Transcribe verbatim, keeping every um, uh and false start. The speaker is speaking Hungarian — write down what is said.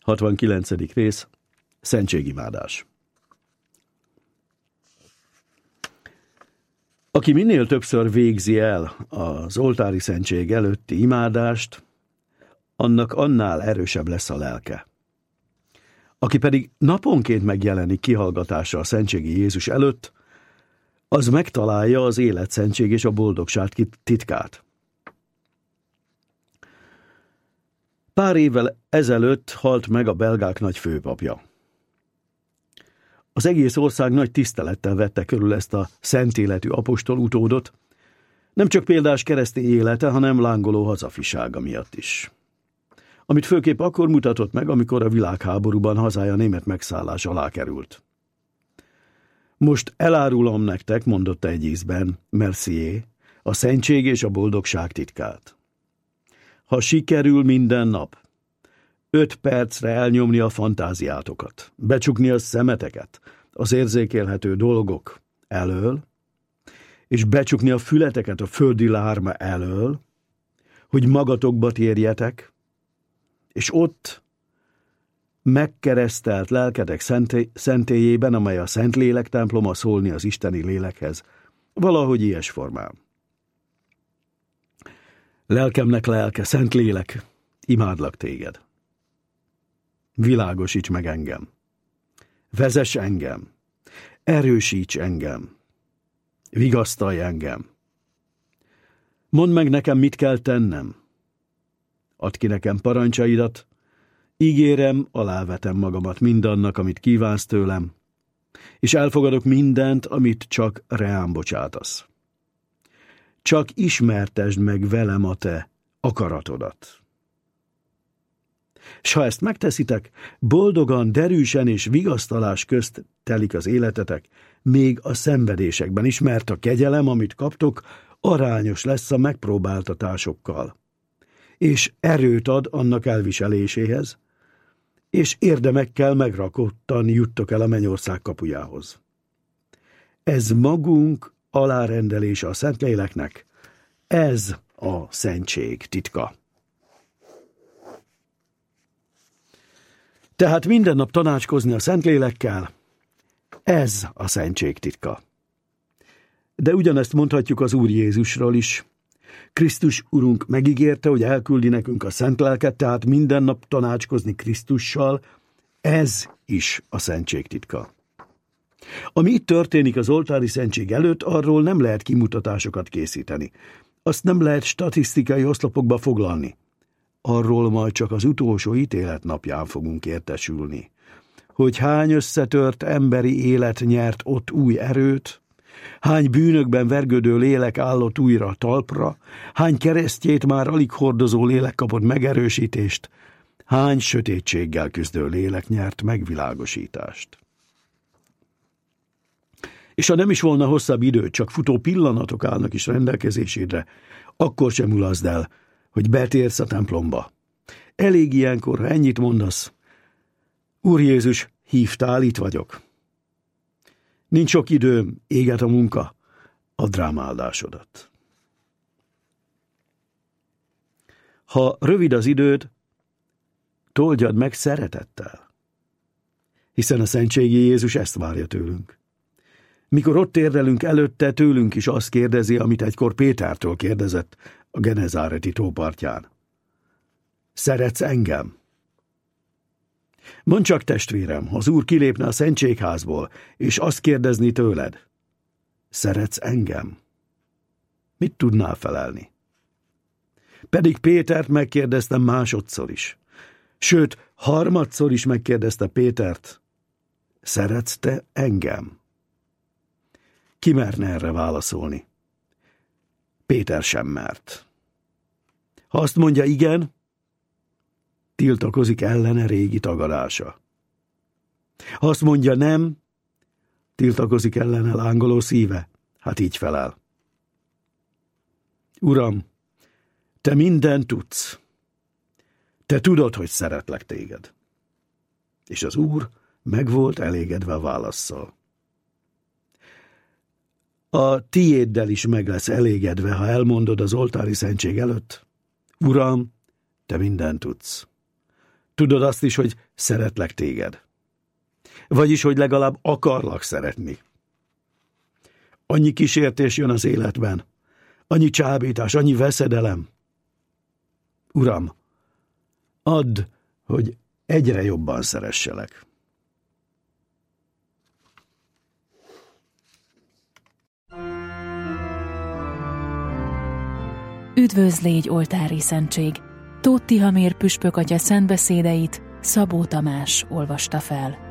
hatvankilencedik rész. Szentségimádás. Aki minél többször végzi el az oltári szentség előtti imádást, annak annál erősebb lesz a lelke. Aki pedig naponként megjelenik kihallgatásra a szentségi Jézus előtt, az megtalálja az életszentség és a boldogság titkát. Pár évvel ezelőtt halt meg a belgák nagy főpapja. Az egész ország nagy tisztelettel vette körül ezt a szent életű apostol utódot, nem csak példás keresztény élete, hanem lángoló hazafisága miatt is. Amit főképp akkor mutatott meg, amikor a világháborúban hazája német megszállás alá került. Most elárulom nektek, mondotta egy ízben Mercier, a szentség és a boldogság titkát. Ha sikerül minden nap öt percre elnyomni a fantáziátokat, becsukni a szemeteket az érzékelhető dolgok elől, és becsukni a fületeket a földi lárma elől, hogy magatokba térjetek, és ott megkeresztelt lelketek szenté- szentélyében, amely a Szentlélek temploma, szólni az isteni lélekhez, valahogy ilyes formán. Lelkemnek lelke, Szentlélek, imádlak téged. Világosíts meg engem. Vezess engem. Erősíts engem. Vigasztalj engem. Mondd meg nekem, mit kell tennem. Add ki nekem parancsaidat, ígérem, alávetem magamat mindannak, amit kívánsz tőlem, és elfogadok mindent, amit csak reám bocsátasz. Csak ismertesd meg velem a te akaratodat. S ha ezt megteszitek, boldogan, derűsen és vigasztalás közt telik az életetek, még a szenvedésekben is, mert a kegyelem, amit kaptok, arányos lesz a megpróbáltatásokkal, és erőt ad annak elviseléséhez, és érdemekkel megrakottan juttok el a mennyország kapujához. Ez magunk alárendelése a Szentléleknek, ez a szentség titka. Tehát minden nap tanácskozni a Szentlélekkel, ez a szentség titka. De ugyanezt mondhatjuk az Úr Jézusról is. Krisztus Urunk megígérte, hogy elküldi nekünk a Szent Lelket, tehát minden nap tanácskozni Krisztussal, ez is a szentség titka. Ami itt történik az oltári szentség előtt, arról nem lehet kimutatásokat készíteni. Azt nem lehet statisztikai oszlopokba foglalni. Arról majd csak az utolsó ítélet napján fogunk értesülni. Hogy hány összetört emberi élet nyert ott új erőt, hány bűnökben vergődő lélek állott újra talpra, hány keresztjét már alig hordozó lélek kapott megerősítést, hány sötétséggel küzdő lélek nyert megvilágosítást. És ha nem is volna hosszabb idő, csak futó pillanatok állnak is rendelkezésedre, akkor sem mulaszd el, hogy betérsz a templomba. Elég ilyenkor, ha ennyit mondasz: Úr Jézus, hívtál, itt vagyok. Nincs sok időm, éget a munka, add rám áldásodat. Ha rövid az időd, toldjad meg szeretettel, hiszen a szentségi Jézus ezt várja tőlünk. Mikor ott érdelünk előtte, tőlünk is azt kérdezi, amit egykor Pétertől kérdezett a Genezáreti tópartján. Szeretsz engem? Mondd csak, testvérem, ha az Úr kilépne a szentségházból, és azt kérdezni tőled: szeretsz engem? Mit tudnál felelni? Pedig Pétert megkérdeztem másodszor is. Sőt, harmadszor is megkérdezte Pétert: szeretsz te engem? Ki merne erre válaszolni? Péter sem mert. Ha azt mondja igen, tiltakozik ellene régi tagadása. Ha azt mondja nem, tiltakozik ellene lángoló szíve, hát így felel: Uram, te mindent tudsz. Te tudod, hogy szeretlek téged. És az Úr meg volt elégedve a válasszal. A tiéddel is meg lesz elégedve, ha elmondod az oltári szentség előtt: Uram, te mindent tudsz. Tudod azt is, hogy szeretlek téged. Vagyis, hogy legalább akarlak szeretni. Annyi kísértés jön az életben, annyi csábítás, annyi veszedelem. Uram, add, hogy egyre jobban szeresselek. Üdvözl légy, oltári szentség! Tóth Tihamér püspök atya szentbeszédeit Szabó Tamás olvasta fel.